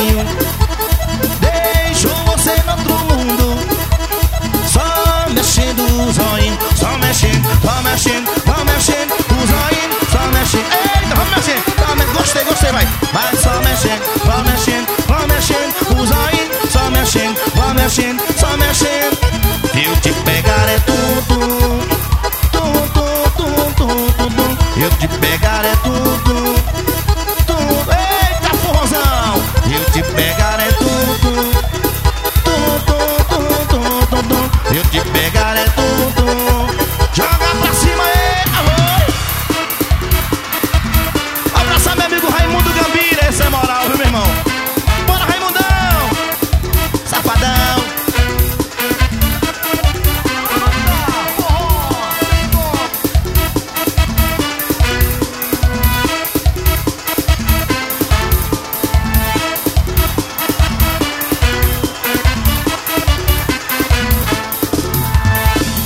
zoinho. Deixo você no outro mundo, só mexendo o zoinho. Só mexendo, só mexendo, só mexendo o zoinho. Só mexendo, eita, vamos mexendo. Gostei, gostei, vai. Vai só mexendo, só mexendo, só mexendo o zoinho. Só mexendo, só mexendo, só mexendo